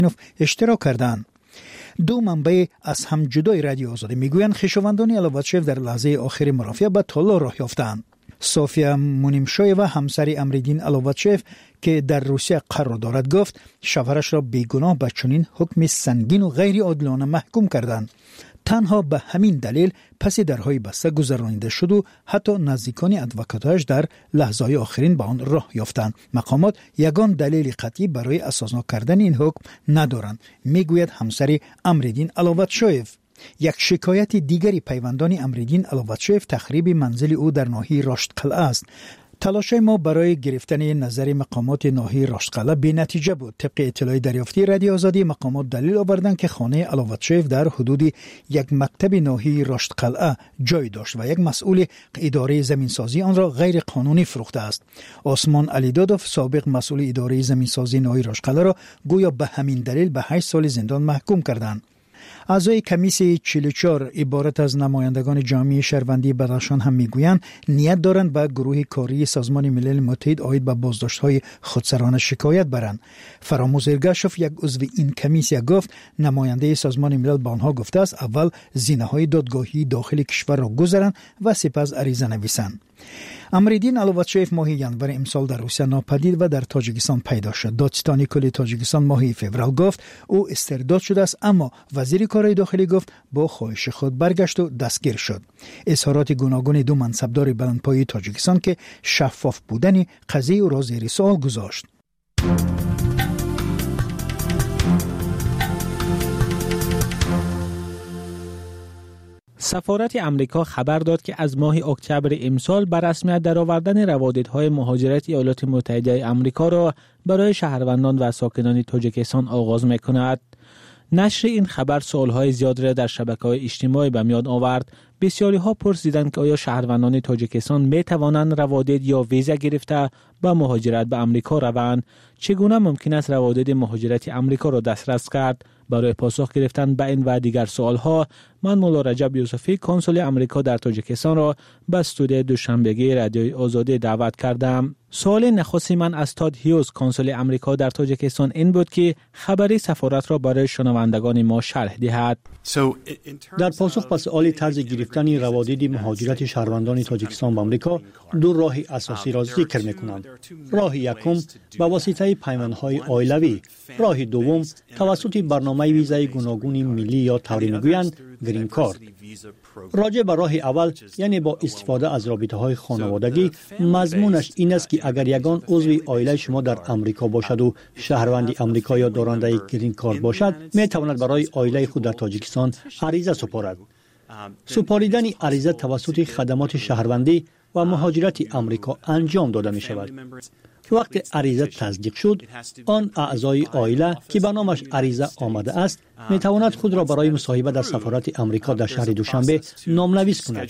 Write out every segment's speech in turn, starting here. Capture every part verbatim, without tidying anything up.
اشتراک کردند. دو منبع از هم جدای رادیو آزادی میگویند خویشاوندان الواتشف در لحظه آخر مرافعه به طلا راه یافتند. صوفیا مونیمشویوا همسر امریدین الواتشف که در روسیه قرار دارد گفت شوهرش را بیگناه به چنین حکم سنگین و غیر عادلانه محکوم کردند. تنها به همین دلیل پس درهای بسته گذرانیده شد و حتی نزدیکان ادوکاتش در لحظه‌های آخرین به آن راه یافتند. مقامات یگان دلیل قطعی برای اساسنامه کردن این حکم ندارند، میگوید همسر امریدین الواتشف. یک شکایت دیگری پیوندان امریدین الواتشف تخریب منزل او در ناحیه راشدقلعه است. تلاش ما برای گرفتن نظر مقامات ناحیه راشدقلعه بی نتیجه بود. طبق اطلاع دریافتی رادیو آزادی، مقامات دلیل آوردند که خانه الواتشف در حدود یک مکتب ناحیه راشدقلعه جای داشت و یک مسئول اداره زمینسازی آن را غیر قانونی فروخته است. عثمان علیدادوف، سابق مسئول اداره زمینسازی ناحیه راشدقلعه را گویا به همین دلیل به هشت سال زندان محکوم کردند. اعضای کمیسیون چهل و چهار عبارت از نمایندگان جامعه شهروندی بدخشان هم میگویند نیت دارند به گروه کاری سازمان ملل متحد عاید به بازداشت‌های خودسرانه شکایت برند. فراموز ارگاشوف، یک عضو این کمیسیون، گفت نماینده سازمان ملل به آنها گفته است اول زینه‌های دادگاهی داخل کشور را گذارند و سپس عریضه نویسند. امریدین الواتشف ماه ژانویه امسال در روسیه ناپدید و در تاجیکستان پیدا شد. دادستان کل تاجیکستان ماه فوریه گفت او استرداد شده است، اما وزیر کارهای داخلی گفت با خواهش خود برگشت و دستگیر شد. اظهارات گوناگون دو منصبدار بلندپایه تاجیکستان که شفاف بودن قضیه را زیر سوال گذاشت. سفارت امریکا خبر داد که از ماه اکتبر امسال به رسمیت درآوردن روادیدهای مهاجرت ایالات متحده آمریکا را برای شهروندان و ساکنان تاجیکستان آغاز می‌کند. نشر این خبر سوالهای زیاد را در شبکه‌های اجتماعی به میان آورد. بسیاری ها پرسیدند که آیا شهروندان تاجیکستان می توانند روادید یا ویزا گرفته به مهاجرت به امریکا روند؟ چگونه ممکن است روادید مهاجرت امریکا را دسترس کرد؟ برای پاسخ گرفتن به این و دیگر سوالها من مولا رجب یوسفی، کنسول امریکا در تاجیکستان را به استودیوی دوشنبگی رادیوی آزادی دعوت کردم. سوال نخست من از تاد هیوز، کنسول امریکا در تاجیکستان، این بود که خبری سفارت را برای شنوندگان ما شرح دهد. در پاسخ به سوال طرز گرفتن روادید مهاجرت شهروندان تاجیکستان به امریکا، دو راه اساسی را ذکر می‌کنند. راه یکم به واسطه پیمانهای عائلوی، راه دوم توسط برنامه ویزای گوناگون ملی یا طوری می‌گویند گرین کارت. راجع به راه اول، یعنی با استفاده از رابطه‌های خانوادگی، مضمونش این است که اگر یگان عضو عائله شما در امریکا باشد و شهروند امریکا یا دارنده گرین کارت باشد، می‌تواند برای عائله خود در تاجیکستان عریضه سپارد. سپاریدن عریضه توسط خدمات شهروندی و مهاجرت امریکا انجام داده می شود. وقت عریضه تصدیق شد، آن اعضای عائله که به نامش عریضه آمده است می تواند خود را برای مصاحبه در سفارت امریکا در شهر دوشنبه نامنویس کند.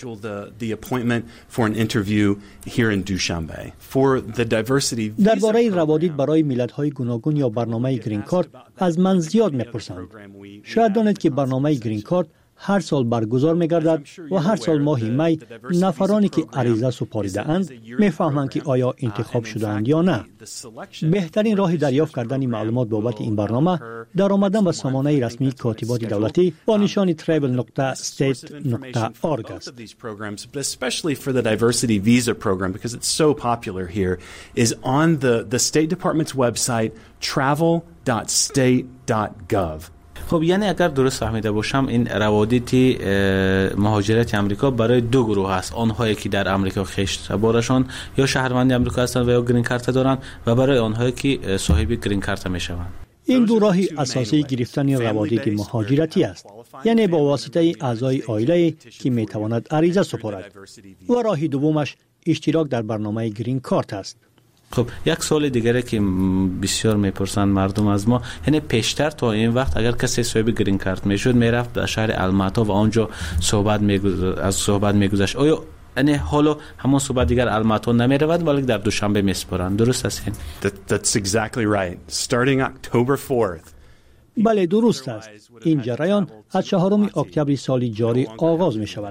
درباره روادید برای ملت‌های گوناگون یا برنامه گرین کارت از من زیاد می‌پرسند. شاید دانید که برنامه گرین کارت هر سال برگزار می‌گردد و هر سال ماه می نفرانی که عریضه سپاریده اند می‌فهمند که آیا انتخاب شده‌اند یا نه. بهترین راه دریافت کردن معلومات بابت این برنامه در آمدن به سامانه رسمی کاتبات دولتی با نشان travel dot state dot org است. Especially for the diversity visa program because it's so popular here is on the the State Department's website travel dot state dot gov. خب یعنی اگر درست فهمیده باشم این روادید مهاجرت امریکا برای دو گروه است، آنهایی که در امریکا خشت بارشان یا شهروند امریکا هستند و یا گرین کارت دارند و برای آنهایی که صاحب گرین کارت میشوند. این دو راه اساسی گرفتن روادید مهاجرتی است، یعنی با واسطه اعضای عائله که میتواند عریضه سپارد، و راه دومش اشتراک در برنامه گرین کارت است. خب یک سوال دیگری که بسیار میپرسند مردم از ما، یعنی پیشتر تا این وقت اگر کسی صاحب گرین کارت میشد میرفت در شهر الماتا و آنجا صحبت میگذشت از صحبت میگذشت، آیا یعنی حالا همون صحبت دیگر الماتا نمیرود ولی در دوشنبه میسپارند، درست است این؟ That, that's exactly right. Starting October fourth. بله درست است. این جریان از چهارم اکتبر سال جاری آغاز می شود.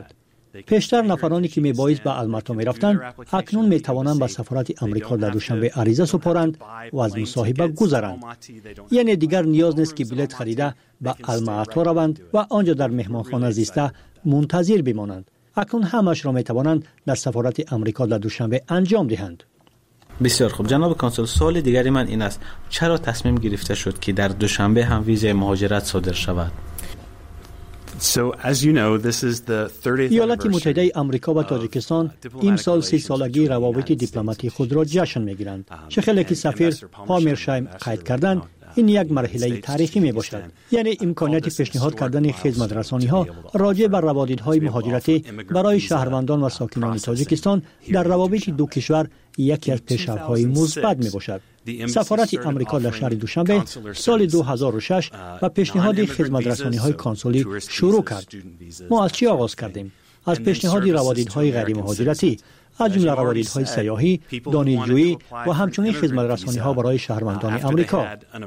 پیشتر نفرانی که میبایست به آلماتا میرفتند اکنون میتوانند به سفارت امریکا در دوشنبه عریضه سپارند و از مصاحبه گذرند. یعنی دیگر نیاز نیست که بلیط خریده به آلماتا روند و آنجا در مهمانخانه زیسته منتظر بمانند. اکنون همش را میتوانند در سفارت امریکا در دوشنبه انجام دهند. بسیار خوب جناب کانسل، سوال دیگری من این است چرا تصمیم گرفته شد که در دوشنبه هم ویزای مهاجرت صادر شود؟ So, as you know, this is the thirtieth ایالات متحده آمریکا و تاجیکستان امسال سی سالگی روابط دیپلماتی خود را جشن میگیرند. چه خیلی که سفیر هامرشایم قید کردند این یک مرحله تاریخی می باشد. یعنی امکانیت پیشنهاد کردن خدمت رسانی ها راجع بر روادیدهای مهاجرتی برای شهروندان و ساکنان تاجیکستان در روابط دو کشور یکی از پیشرفت‌های مثبت می باشد. سفارت آمریکا در شهر دوشنبه سال دو هزار و شش و پیشنهاد خدمت رسانی های کنسولی شروع کرد. ما از چی آغاز کردیم؟ از پیشنهاد روادیدهای غیر مهاجرتی، از جمله روادیدهای سیاحی، دانشجویی و همچنین خدمت رسانی ها برای شهروندان آمریکا.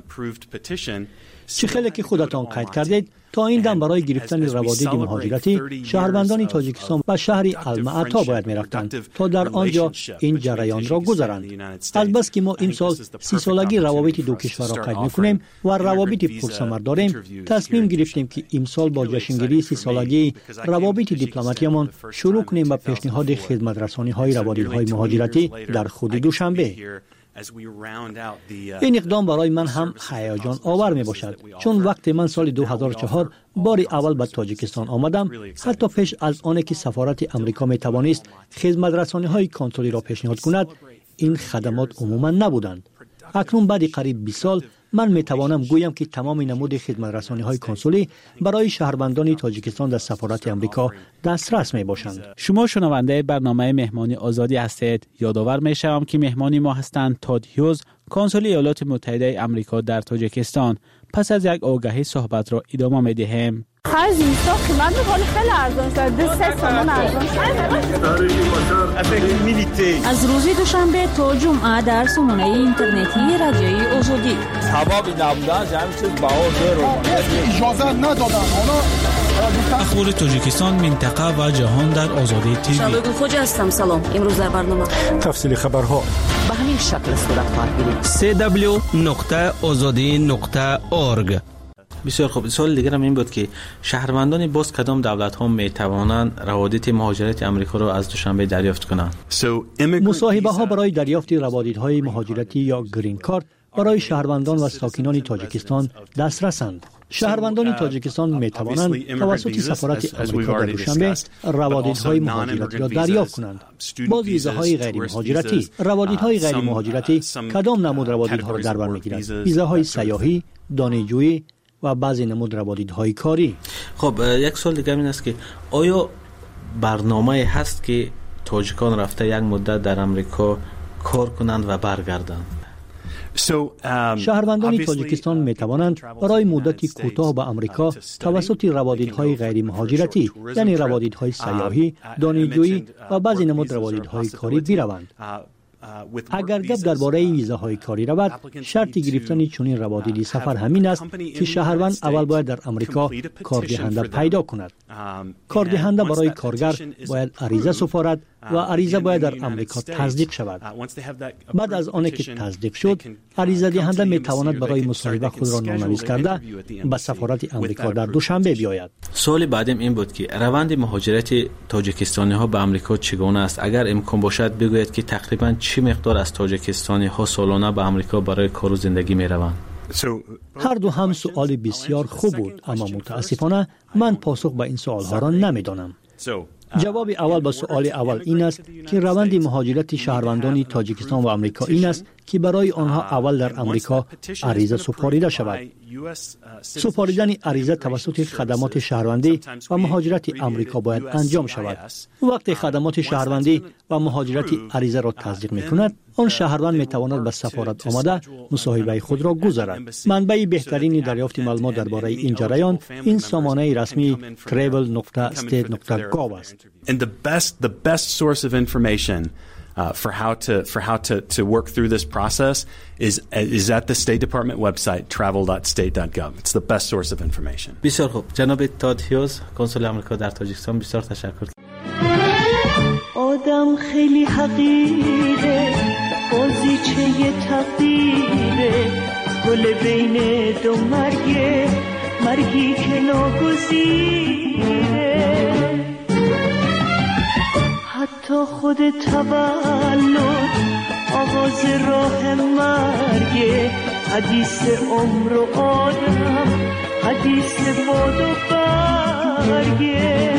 چه خیلی که خودتان قید کردید تا این دم برای گرفتن روادید مهاجرتی شهروندان تاجیکستان به شهر المعطا باید می‌رفتند تا در آنجا این جریان را گذرند. البته که ما این سال سی سالگی روابط دو کشور را قید می‌کنیم و روابط پرثمر داریم، تصمیم گرفتیم که امسال با جشنگیری سی سالگی روابط دیپلماتیمان شروع کنیم با پیشنهاد خدمت رسانی‌های روادیدهای مهاجرتی در خود دوشنبه. این اقدام برای من هم هیجان آور می باشد، چون وقتی من سال دو هزار و چهار باری اول به تاجیکستان آمدم، حتی پیش از آن که سفارت امریکا می توانست خدمت رسانی های کنسولی را پیشنهاد کند این خدمات عموما نبودند. اکنون بعد قریب بیست سال من می توانم گویم که تمام نمود خدمت رسانی های کنسولی برای شهروندان تاجیکستان در سفارت امریکا دسترس می باشند. شما شنونده برنامه مهمانی آزادی هستید. یادآور می شوم که مهمانی ما هستند تاد هیوز، کنسول ایالات متحده آمریکا در تاجیکستان. پس از یک آگهی صحبت را ادامه می دهیم. خرج اینستا قیمت می‌کنه خیلی ارزان شده، دو سه تومن ارزان شده. از روز دوشنبه تا جمعه در سامانه اینترنتی رادیوی آزادی. تمام نبودن جمعی چیز بهار رو اجازه ندادن. اخبار تاجیکستان، منطقه و جهان در آزادی تیوی. شباب خوج هستم. سلام. امروز در برنامه تفصیل خبرها به همین شکل صورت خواهد گرفت. سی دبلیو نقطه آزادی نقطه اورگ. بسیار خوب. سوال دیگر هم این بود که شهروندان باز کدام دولت ها می توانند روادید مهاجرت آمریکا را از دوشنبه دریافت کنند؟ مصاحبه ها برای دریافت روادیدهای مهاجرتی یا گرین کارت برای شهروندان و ساکنان تاجیکستان دسترسند. شهروندان تاجیکستان می توانند توسط سفارت آمریکا در دوشنبه روادیدهای مهاجرتی را دریافت کنند. باز ویزاهای غیر مهاجرتی، روادیدهای غیر مهاجرتی کدام نمود روادیدها را در بر میگیرند؟ ویزاهای سیاحی، دانشجویی و بعضی نمود روادیدهای کاری. خب یک سوال دیگه این است که آیا برنامه هست که تاجیکان رفته یک مدت در امریکا کار کنند و برگردند؟ شهروندان تاجیکستان می توانند برای مدتی کوتاه به امریکا توسط روادیدهای غیر مهاجرتی یعنی روادیدهای سیاحی، دانشجویی و بعضی نمود روادیدهای کاری بروند. اگر گپ درباره ویزاهای کاری رود، شرط گرفتن چنین روادیدی سفر همین است که شهروند اول باید در امریکا کاردهنده پیدا کند. کاردهنده برای کارگر باید عریضه سپارد و عریضه باید در امریکا تصدیق شود. بعد از آنکه که تصدیق شد، عریضه دهنده می تواند برای مصاحبه خود را نامنویس کرده به سفارت امریکا در دوشنبه بیاید. سوال بعدیم این بود که روند مهاجرت تاجیکستانی ها به امریکا چگونه است؟ اگر امکان باشد بگویید که تقریبا چه مقدار از تاجیکستانی ها سالانه به امریکا برای کار و زندگی می روند؟ هر دو هم سوال بسیار خوب بود، اما متاسفانه من پاسخ به این سوال ها را نمی دانم. جواب اول به سوال اول این است که روند مهاجرت شهروندان تاجیکستان و آمریکا این است که برای آنها اول در امریکا عریضه سپاریده شود. سپاریدن عریضه توسط خدمات شهروندی و مهاجرت آمریکا باید انجام شود. وقتی خدمات شهروندی و مهاجرت عریضه را تصدیق می‌کند، آن شهروند می‌تواند به سفارت آمده مصاحبه خود را گذارد. منبع بهترین دریافت معلومات درباره این جریان این سامانه رسمی travel dot state dot gov است. And the best the best source of information Uh, for how to for how to, to work through this process is is at the State Department website travel dot state dot gov. It's the best source of information. بسیار خوب. جناب تاد هیوز، کنسول آمریکا در تاجیکستان، بسیار تشکر. آدم خیلی حقیره، بازیچه تقدیره، گل بین دو مرگه، مرگی که ناگزیره. حتی خود تولد آغاز راه مرگه، حدیث عمر و آدم، حدیث باد و برگه.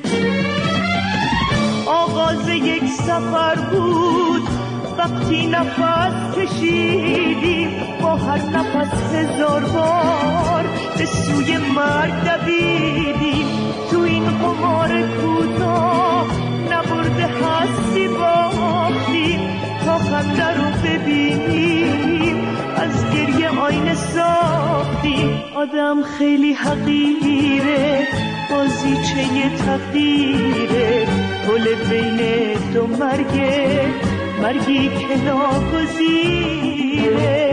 آغاز یک سفر بود وقتی نفس کشیدیم، با هر نفس هزار بار به سوی مرگ دویدیم. تو این قمار کوتاه نبرده هستی باختیم، تا خنده رو ببینیم از گریه آینه ساختیم. آدم خیلی حقیره، بازیچه تقدیره، گل بین دو مرگه، مرگی که ناگزیره.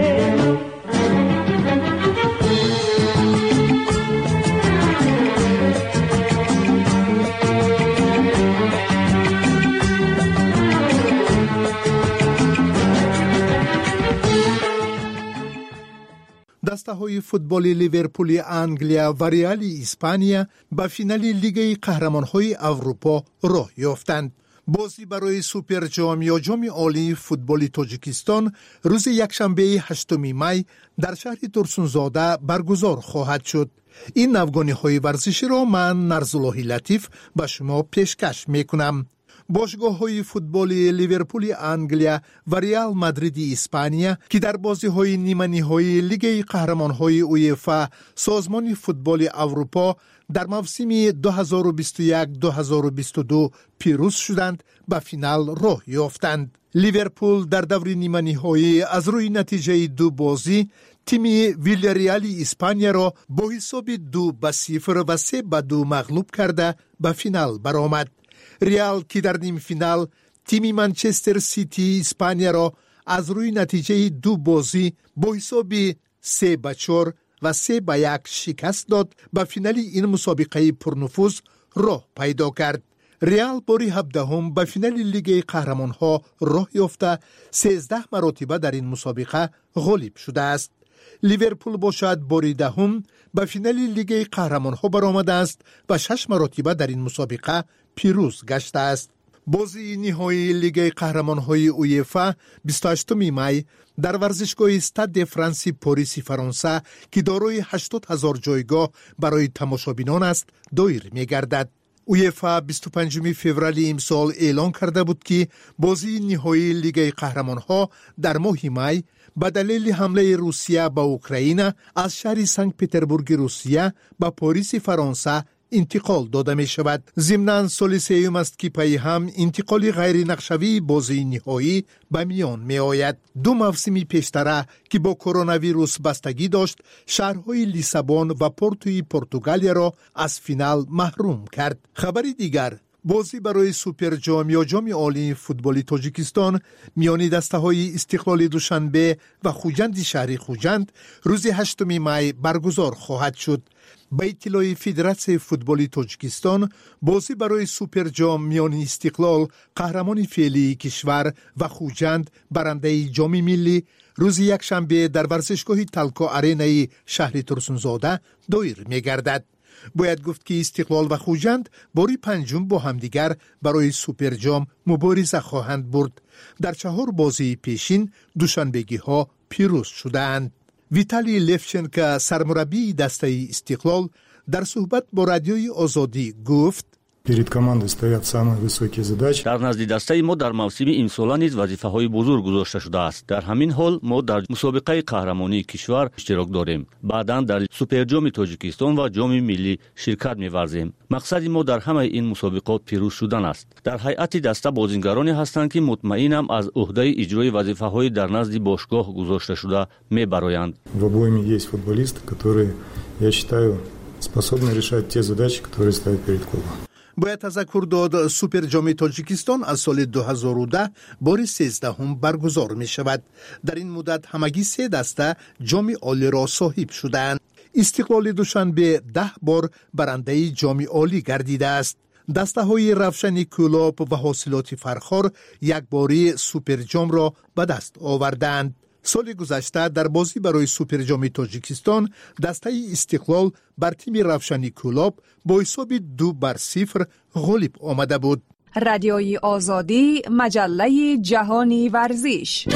دسته‌های فوتبال لیورپول انگلیا و ریال اسپانیا به فینال لیگ قهرمان‌های اروپا راه یافتند. بازی برای سوپر جام یا جام عالی فوتبال تاجیکستان روز یکشنبه هشتم می در شهر ترسونزاده برگزار خواهد شد. این نوگانی‌های ورزشی را من نرزالله لطیف به شما پیشکش می‌کنم. باشگاه‌های فوتبال لیورپول انگلیا و ریال مادرید اسپانیا که در بازی‌های نیمه‌نهایی لیگ قهرمان‌های اویفا سازمان فوتبال اروپا در موسم دو هزار و بیست و یک دو هزار و بیست و دو پیروز شدند، به فینال راه یافتند. لیورپول در دور نیمه‌نهایی از روی نتیجه دو بازی تیم ویلیاریال اسپانیا را با حساب دو به صفر و سه به دو مغلوب کرده به فینال برآمد. ریال که در نیم فینال تیم منچستر سیتی اسپانیا را از روی نتیجه دو بازی با حساب سه به چهار و سه به یک شکست داد، به فینال این مسابقه پرنفوذ راه پیدا کرد. ریال باری هفدهم به فینال لیگ قهرمان‌ها راه یافته سیزده مرتبه در این مسابقه غالب شده است. لیورپول باشد باری دهم به فینال لیگ قهرمان‌ها برآمده است و شش مرتبه در این مسابقه پیروز گشته است. بازی نهایی لیگ قهرمان‌های اویفا بیست و هشتم می در ورزشگاه استاد فرانسی پاریس فرانسه که دارای هشتاد هزار جایگاه برای تماشابینان است دایر می‌گردد. اویفا بیست و پنجم فوریه امسال اعلان کرده بود که بازی نهایی لیگ قهرمان‌ها در ماه می به دلیل حمله روسیه به اوکراین از شهر سنت پترزبورگ روسیه به پاریس فرانسه انتقال داده می شود. ضمناً سال سوم است که پی هم انتقال غیر نقشوی بازی نهایی به میان می آید. دو موسمی پیشتر که با کرونا ویروس بستگی داشت، شهرهای لیسابون و پورتوی پرتغالیا را از فینال محروم کرد. خبری دیگر، بازی برای سوپر جام یا جام عالی فوتبال تاجیکستان میان دسته‌های استقلال دوشنبه و خوجند شهری خوجند روز هشتم می برگزار خواهد شد. به اطلاع فدراسیون فوتبال تاجیکستان، بازی برای سوپر جام میان استقلال قهرمان فعلی کشور و خوجند برنده جام ملی روز یکشنبه در ورزشگاه تلکا آرینای شهر ترسونزاده دایر می‌گردد. باید گفت که استقلال و خوجند باری پنجم با همدیگر برای سوپر جام مبارزه خواهند برد. در چهار بازی پیشین دوشنبگی ها پیروز شدند. ویتالی لفچنکو سرمربی دسته استقلال در صحبت با رادیوی آزادی گفت: перед командой стоят самые высокие задачи. در نزد دسته ما در موسم امسال نیز وظیفه‌های بزرگ گذاشته شده است. در همین حال ما در مسابقه قهرمانی کشور اشتراک داریم. بعداً در سوپر جام تاجیکستان و جام ملی شرکت می‌ورزیم. مقصد ما در همه این مسابقات پیروز شدن است. در هیئت دسته بازیگرانی هستند که مطمئنم از عهده اجرای وظیفه‌های در نزد باشگاه گذاشته شده می‌برآیند. В обойме есть футболисты, которые, я считаю, способны решать те задачи, которые стоят перед клубом. باید تذکر داد سوپر جام تاجیکستان از سال دو هزار و ده بار سیزدهم برگزار می شود. در این مدت همگی سه دسته جام عالی را صاحب شدند. استقلال دوشنبه ده بار برنده جام عالی گردیده است. دسته‌های روشن کلوب و حاصلات فرخار یک باری سوپر جام را به دست آوردند. سال گذشته در بازی برای سوپر جام تاجیکستان دسته استقلال بر تیم روشن کلوب با حساب دو بر صفر غالب آمده بود. رادیوی آزادی، مجله جهانی ورزش.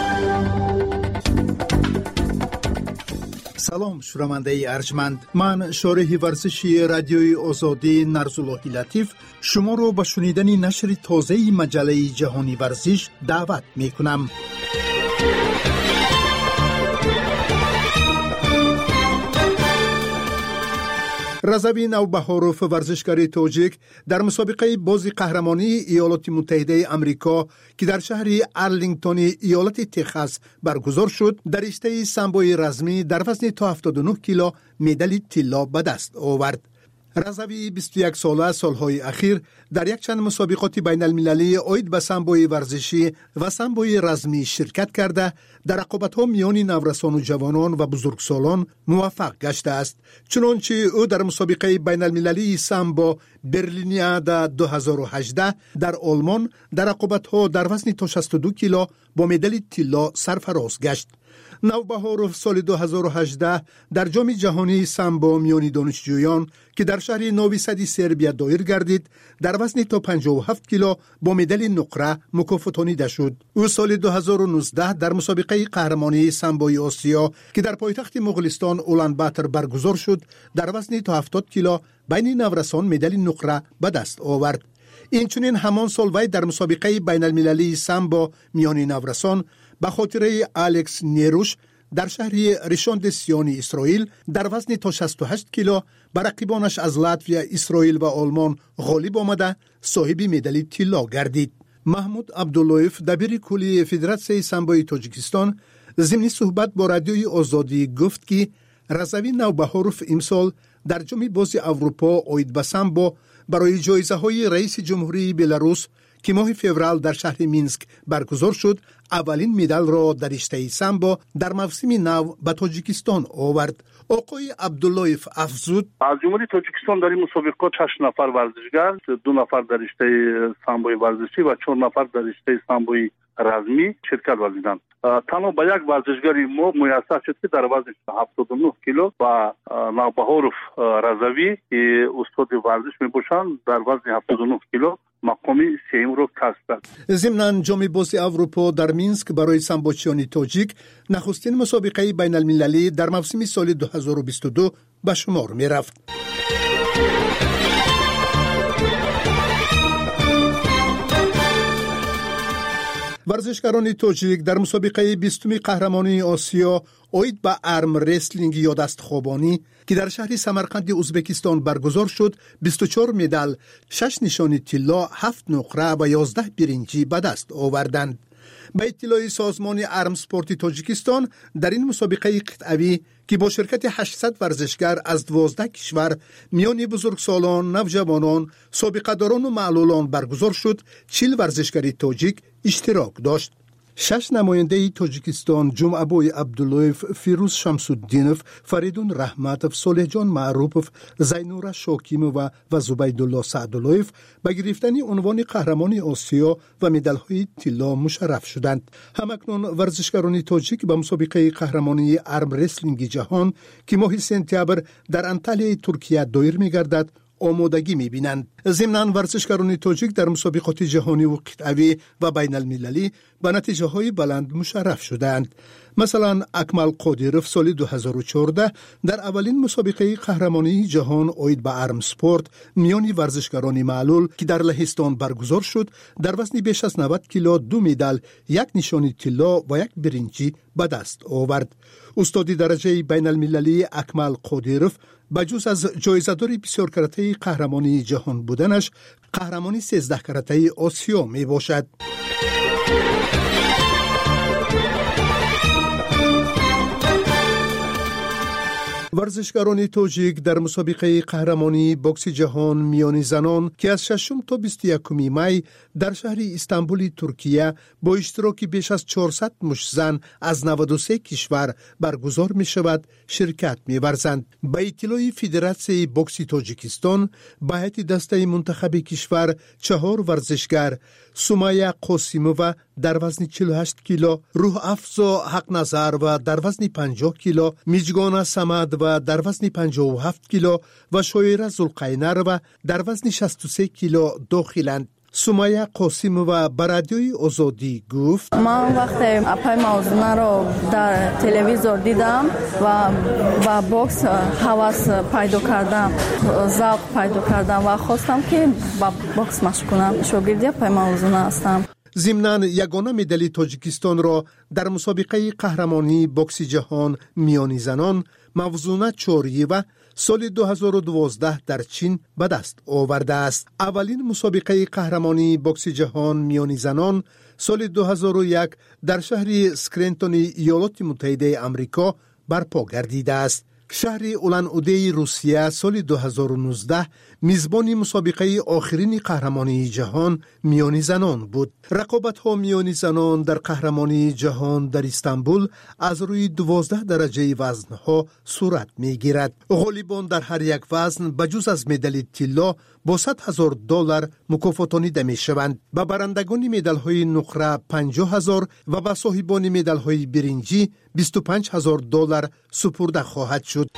سلام شنونده ارجمند، من شارح ورزشی رادیوی آزادی نرزالله لطیف شما را به شنیدن نشر تازه مجله جهانی ورزش دعوت می کنم. رضوی نوبهاروف ورزشکار تاجیک در مسابقه بازی قهرمانی ایالات متحده آمریکا که در شهر ارلینگتون ایالت تگزاس برگزار شد، در رشته سامبوی رزمی در وزن تا هفتاد و نه کیلو مدال طلا به دست آورد. رضوی بیست و یک ساله سالهای اخیر در یک چند مسابقات بین المللی عاید به سامبوی ورزشی و سامبوی رزمی شرکت کرده در رقابت‌ها میان نورسان و جوانان و بزرگسالان موفق گشته است. چنانچه او در مسابقه بین المللی سامبو برلینیادا دو هزار و هجده در آلمان در رقابت‌ها در وزن تا شصت و دو کیلو با مدال طلا سرفراز گشت. نوبهاروف سال دو هزار و هجده در جام جهانی سامبو میان دانشجویان که در شهر نوی سد سربیا دایر گردید در وزن تا پنجاه و هفت کیلو با مدال نقره مکافاتانیده شد. او سال دو هزار و نوزده در مسابقه قهرمانی سامبوی آسیا که در پایتخت مغولستان اولانباتر برگزار شد در وزن تا هفتاد کیلو بین نورسان مدال نقره به دست آورد. اینچنین همان سال وی در مسابقه بین المللی سامبو میان نورسان به خاطر الکس نیروش در شهر ریشان سیانی اسرائیل در وزن تا شصت و هشت کیلو بر رقیبانش از لاتویا، اسرائیل و آلمان غالب آمده صاحب مدال طلا گردید. محمود عبداللهیف دبیر کلی فدراسیون سامبوی تاجیکستان ضمن صحبت با رادیوی آزادی گفت که رضوی نوبهاروف امسال در جام بازی اروپا عاید به سامبو برای جایزه های رئیس جمهوری بلاروس که ماه فوریه در شهر مینسک برگزار شد اولین مدال را در رشته سامبو در موسم نو به تاجیکستان آورد. آقای عبداللهیف افزود از جمهوری تاجیکستان در این مسابقات هشت نفر ورزشگر، دو نفر در رشته سامبوی ورزشی و چهار نفر در رشته سامبوی رزمی شرکت ورزیدند. تنها به یک ورزشگری ما میسر شد که در وزن هفتاد و نه کیلو و نوبهاروف رضوی که استاد ورزش میباشند در وزن هفتاد و نه کیلو مقامی سیوم رو کسب کرد. ضمن جام بازی اروپا در مینسک برای سامبوچیان تاجیک نخستین مسابقه بین المللی در موسم سال دو هزار و بیست و دو به شمار می رفت. ورزشکاران تاجیک در مسابقه بیستم قهرمانی آسیا عاید به ارم رسلینگ یا دستخوابانی که در شهر سمرقند ازبکستان برگزار شد بیست و چهار مدال، شش نشان طلا، هفت نقره و یازده برنجی به دست آوردند. به اطلاع سازمان ارم سپورت تاجیکستان در این مسابقه قطعی که با شرکت هشتصد ورزشگر از دوازده کشور میان بزرگسالان، نوجوانان، سابقه داران و معلولان برگزار شد، چهل ورزشکار تاجیک اشتراک داشت. شش نماینده تاجیکستان جمعه‌بای عبداللهیف، فیروز شمس‌الدینوف، فریدون رحمتوف، صالح جان معروفوف، زینورا شاکیمووا و زبیدالله سعداللهیف به گرفتن عنوان قهرمان آسیا و مدال‌های طلا مشرف شدند. همکنون ورزشکاران تاجیک به مسابقه قهرمانی ارم رسلینگ جهان که ماه سپتامبر در انطالیای ترکیه دایر می‌گردد آمادگی می‌بینند. ضمن ورزشکاران تاجیک در مسابقات جهانی و قطعی و بین المللی به نتیجه‌های بلند مشرف شدند. مثلا اکمل قادیروف سال دو هزار و چهارده در اولین مسابقه قهرمانی جهان عاید به ارم سپورت میان ورزشکاران معلول که در لهستان برگزار شد در وزن بیش از نود کیلو دو مدال، یک نشان طلا و یک برنجی به دست آورد. استاد درجه بین المللی اکمل قادیروف بجز از جایزه‌دار بسیار کرته قهرمانی جهان بودنش، قهرمانی سیزده کرته آسیا می باشد. ورزشکاران تاجیک در مسابقه قهرمانی بوکس جهان میان زنان که از ششم تا بیست و یکم می در شهر استانبول ترکیه با اشتراک بیش از چهارصد مش زن از نود و سه کشور برگزار می شود شرکت می ورزند. به اطلاع فدراسیون بوکس تاجیکستان به هیئت دسته منتخب کشور چهار ورزشگر سمیه قاسیمووا در وزن چهل و هشت کیلو، روح افزا حق نظر و در وزن پنجاه کیلو، میجگان سمد و در وزن پنجاه و هفت کیلو و شایره زلقینر و در وزن شصت و سه کیلو داخلند. سمیه قاسیمووا به رادیوی آزادی گفت: من وقتی اپای موضوع رو در تلویزیون دیدم و با بوکس هوس پیدا کردم، ذوق پیدا کردم و خواستم که با بوکس مشغول کنم. شاگرد اپای موضوع هستم. ضمناً یگانه مدال تاجیکستان را در مسابقه قهرمانی بوکس جهان میان زنان موزونه چوریه سال دو هزار و دوازده در چین به دست آورده است. اولین مسابقه قهرمانی بوکس جهان میان زنان سال دو هزار و یک در شهر سکرنتون ایالات متحده آمریکا برپا گردیده است. شهر اولان اودهی روسیه سال دو هزار و نوزده میزبان مسابقه آخرین قهرمانی جهان میان زنان بود. رقابت ها میان زنان در قهرمانی جهان در استانبول از روی دوازده درجه وزن ها صورت می گیرد. غالبان در هر یک وزن بجز از مدال طلا با صد هزار دلار مکافاتانیده می شوند. به برندگان مدال های نقره پنجاه هزار و به صاحبان مدال های برنجی بیست و پنج هزار دلار سپرده خواهد شد.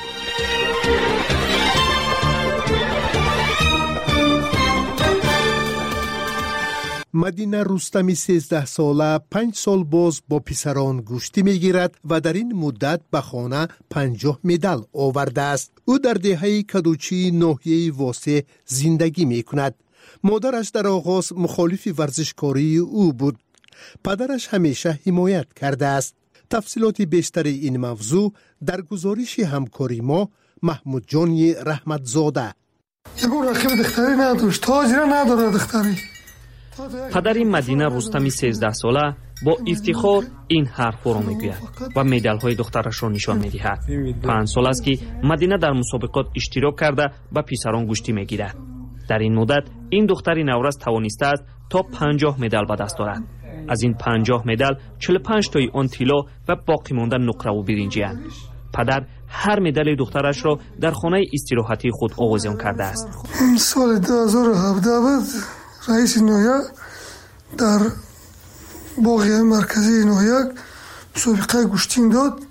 مدینه رستمی سیزده ساله پنج سال باز با پسران گوشتی می گیرد و در این مدت به خانه پنجاه مدال آورده است. او در دهه کدوچی ناحیه واسه زندگی می کند. مادرش در آغاز مخالف ورزشکاری او بود. پدرش همیشه حمایت کرده است. تفصیلات بیشتر این موضوع در گزارش همکاری ما محمود جانی رحمت زاده. یگو رقیب دختری نداشت، تاجر نداره دختری. پدر مدینه رستمی سیزده ساله با افتخار این حرف را میگوید و مدال های دخترش را نشان میدهد. پنج سال است که مدینه در مسابقات اشتراک کرده و پسران گوشتی میگیرد. در این مدت این دختر نورس توانسته است تا پنجاه مدال به دست آورد. از این پنجاه مدال چهل و پنج تای آن طلا و باقی مانده نقره و برنجی اند. پدر هر مدال دخترش را در خانه استراحتی خود آویزان کرده است. سال دو هزار و هفده بود رئیس نویاک در باغی مرکزی نویاک مسابقه گوشتین داد،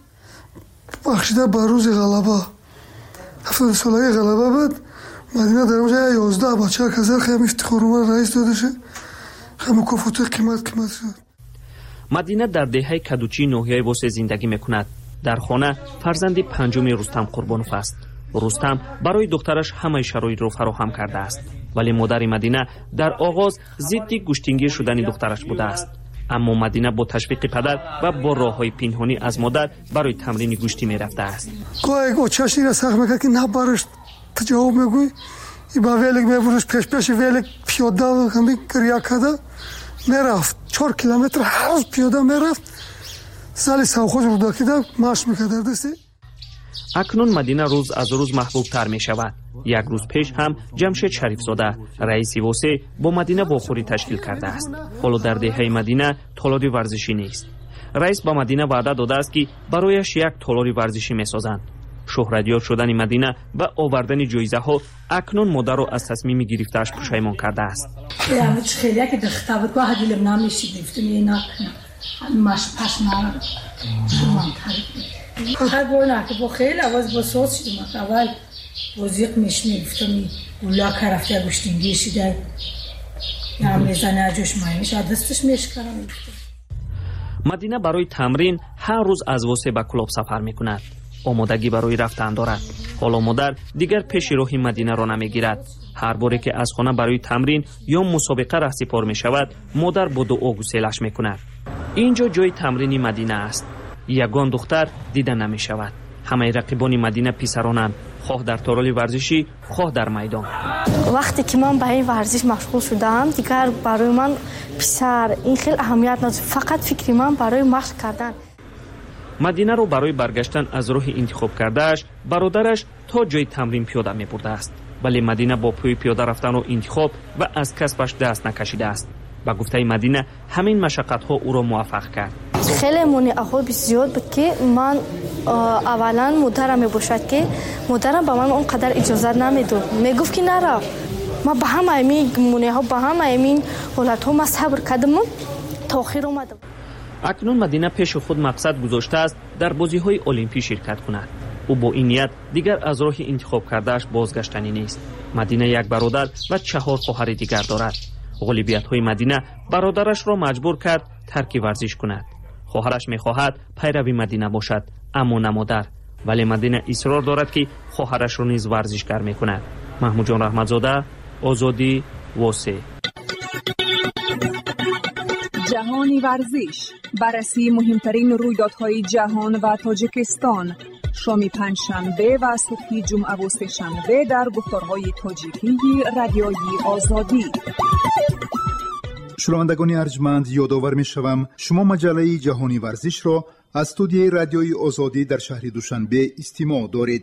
بخشیده بر روز غلبه هفتاد سالگی غلبه بود. مدینه در اونجا یازده بچه کزر خیلی افتخار اومد رئیس داده شد، خیلی مکافات قیمت قیمت شد. مدینه در دهه کدوچی ناحیه واسه زندگی میکند. در خانه فرزند پنجم رستم قربانوف است. رستم برای دخترش همه شرایط را فراهم کرده است، ولی مادر مدینه در آغاز ضد گوشتینگیر شدن دخترش بوده است. اما مدینه با تشویق پدر و با راههای پنهانی از مادر برای تمرین گوشتی می رفته است. گاهی گوچه‌اش را سخت میکرد که نبرش تجاوب میگوی ای با ویلک میبرش پیش پیش ویلک پیاده و کمی گریه کرده میرفت. چهار کیلومتر هر روز پیاده میرفت. سالی سوخوش رو داکیده ماش میکرد در دستی. اکنون مدینه روز از روز محبوب تر می شود. یک روز پیش هم جمشید شریف زاده رئیس واسه با مدینه واخوری تشکیل کرده است. حالا در دهه مدینه تالاری ورزشی نیست. رئیس با مدینه وعده داده است که برایش یک تالاری ورزشی می سازند. شهرتیاب شدن مدینه و آوردن جایزه ها اکنون مادر را از تصمیم گرفته‌اش پشیمان کرده است. یعنی خیلی که دختر بود واحد دلم نمیشید گفتم اینا ماش پاش ما شما تعریف هر بار که با خیلی آواز با صوت شدم اول وزیق میشنی گفتم اولا کرفته گوشتینگی شده یا میزنه جوش مایش دستش میشکرم. مدینه برای تمرین هر روز از واسه به کلوب سفر میکند. آمادگی برای رفتن دارد. حالا مادر دیگر پیش راهی مدینه را نمیگیرد. هر باری که از خانه برای تمرین یا مسابقه رهسپار می شود مادر با دعا گسیلش می کند. اینجا جای تمرین مدینه است. یگان دختر دیده نمی شود. همه رقیبان مدینه پسرانند، خواه در تالار ورزشی خواه در میدان. وقتی که من به این ورزش مشغول شدم دیگر برای من پسر این خیلی اهمیت نداشت. فقط فکر من برای مشق کردن. مدینه رو برای برگشتن از راه انتخاب کردهش برادرش تا جای تمرین پیاده می برده است. ولی مدینه با پای پیاده رفتن و انتخاب و از کسبش دست نکشیده است. با گفته مدینه همین مشقت ها او را موفق کرد. خیلی منعخاب زیاد بود که من اولا مادرم میباشد که مادرم به من اونقدر اجازه نمیداد، میگفت که نرو. ما به همه همین منعخاب به همه همین حالت ها ما صبر کردم تا آخر اومدم. اکنون مدینه پیش خود مقصد گذاشته است در بازی های المپی شرکت کند. او با این نیت دیگر از راه انتخاب کردهش بازگشتنی نیست. مدینه یک برادر و چهار خواهر دیگر دارد. غالبیت های مدینه برادرش را مجبور کرد ترک ورزش کند. خواهرش میخواهد پیروی مدینه باشد اما نه مادر. ولی مدینه اصرار دارد که خواهرش را نیز ورزشگر میکند. محمود جان رحمتزاده، آزادی، واسه. جهانی ورزش، بررسی مهمترین رویدادهای جهان و تاجیکستان، شام پنجشنبه و صبح جمعه و سه‌شنبه در گفتارهای تاجیکی رادیوی آزادی. شنوندگان ارجمند، یادآور می‌شوم شما مجله جهانی ورزش را از استودیوی رادیوی آزادی در شهر دوشنبه استماع دارید.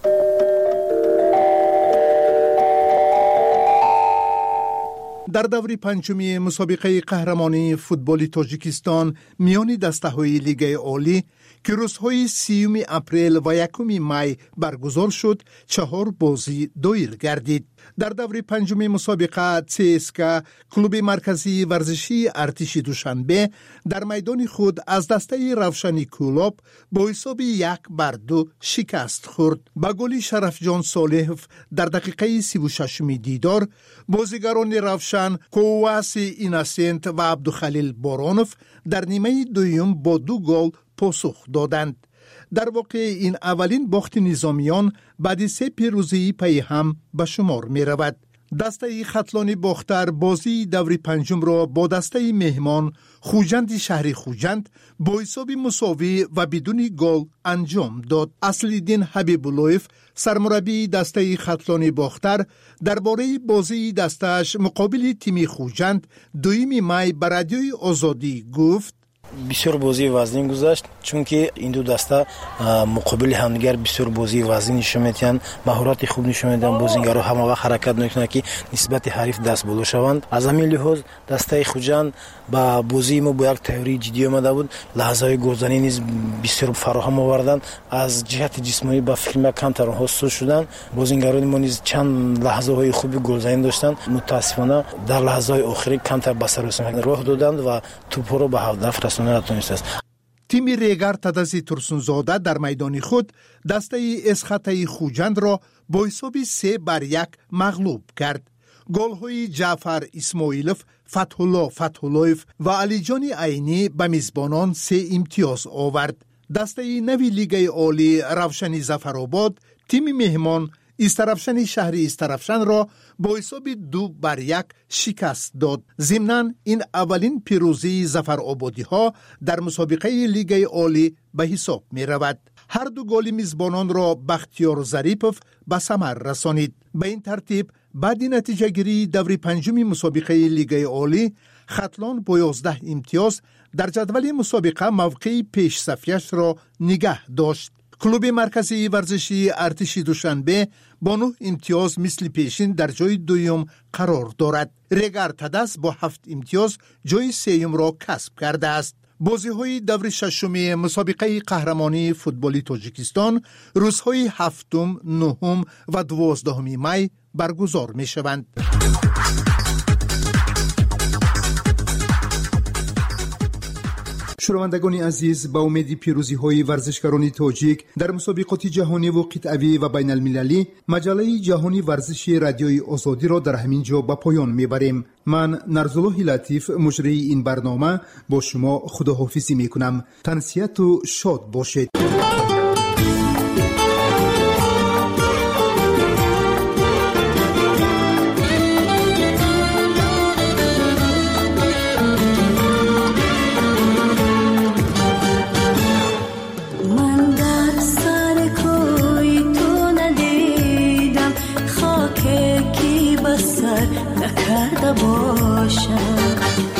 در دور پنجمی مسابقه قهرمانی فوتبال تاجیکستان میان دسته‌های لیگ عالی که روزهای سیوم اپریل و یکم می برگزار شد، چهار بازی دایر گردید. در دور پنجمی مسابقه سی اس کے کلوب مرکزی ورزشی ارتش دوشنبه در میدان خود از دسته روشنی کلوب با حساب یک بر دو شکست خورد. با گل شرف جان صالح در دقیقه سی و شش دیدار، بازیگران روشن کوواس ایناسنت و عبدالخلیل بارانوف در نیمه دوم با دو گل پاسخ دادند. در واقع این اولین باخت نظامیان بعد سه پیروزی پی هم به شمار می رود. دسته خطلان باختر بازی دور پنجم را با دسته مهمان خوجند شهر خوجند با حساب مساوی و بدون گل انجام داد. اصلیدین حبیب‌اللهیف سرمربی دسته خطلان باختر درباره بازی دستش مقابل تیم خوجند دویم می بر رادیوی آزادی گفت: بسیار بازی وزنی گذاشت، چون که این دو دسته مقابل همدیگر بسیار بازی وزنی نشون میدن، مهارت خوب نشون میدن. بازیگرها همه وقت حرکت میکنن که نسبت حریف دست بالا شوند. از همین لحاظ دسته خوجند با بازی ما با یک تئوری جدی آمده بود. لحظه های گلزنی نیز بسیار فراهم آوردن. از جهت جسمانی با فکر ما کم تر هست شدن. بازیگران ما نیز چند لحظه های خوب گلزنی داشتن. متاسفانه در لحظه های آخری کم تر به سر راه دادند و توپ رو به هدف رساندند. تیم ریگر تدزی ترسونزاده در میدان خود دسته اسخطه خوجند را با حساب سه بر یک مغلوب کرد. گل‌های جعفر اسماعیلوف، فتح‌الله فتح‌اللهیف و علی جان عینی به میزبانان سه امتیاز آورد. دسته نوی لیگ عالی روشنی ظفرآباد تیم مهمان استرفشن شهر استرفشن را با حساب دو بر یک شکست داد. ضمناً این اولین پیروزی ظفرآبادی ها در مسابقه لیگ عالی به حساب می رود. هر دو گل میزبانان را بختیار ظریفوف به ثمر رسانید. به این ترتیب بعد نتیجه گیری دور پنجم مسابقه لیگ عالی، خطلان با یازده امتیاز در جدول مسابقه موقع پیش صفیش را نگه داشت. کلوب مرکزی ورزشی ارتش دوشنبه با نه امتیاز مثل پیشین در جای دوم قرار دارد. ریگر تدس با هفت امتیاز جای سوم را کسب کرده است. بازی های دور ششم مسابقه قهرمانی فوتبال تاجیکستان روزهای هفتم، نهم و دوازدهم می برگزار می شوند. شنوندگان عزیز، با امید پیروزی های ورزشکاران تاجیک در مسابقات جهانی و قطعی و بین المللی، مجله جهانی ورزشی رادیوی آزادی را در همین جا به پایان میبریم. من نرزالله لطیف مجری این برنامه با شما خداحافظی میکنم. تنسیت و شاد باشید. نکرده باشم